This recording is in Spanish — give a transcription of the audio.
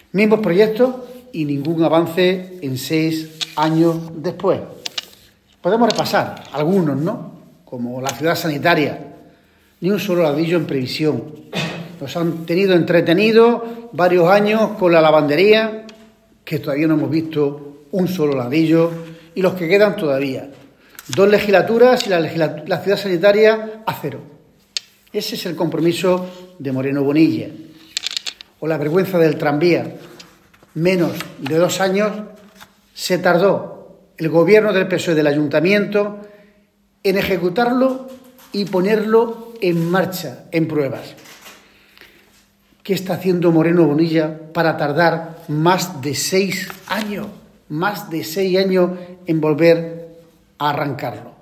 Mismos proyectos y ningún avance en 6 años después. Podemos repasar algunos, ¿no? Como la ciudad sanitaria. Ni un solo ladrillo en previsión. Nos han tenido entretenidos varios años con la lavandería, que todavía no hemos visto un solo ladrillo, y los que quedan todavía. 2 legislaturas y la ciudad sanitaria a 0. Ese es el compromiso de Moreno Bonilla. O la vergüenza del tranvía. Menos de 2 años se tardó el gobierno del PSOE del ayuntamiento en ejecutarlo y ponerlo en marcha, en pruebas. ¿Qué está haciendo Moreno Bonilla para tardar más de 6 años? Más de 6 años en volver a arrancarlo.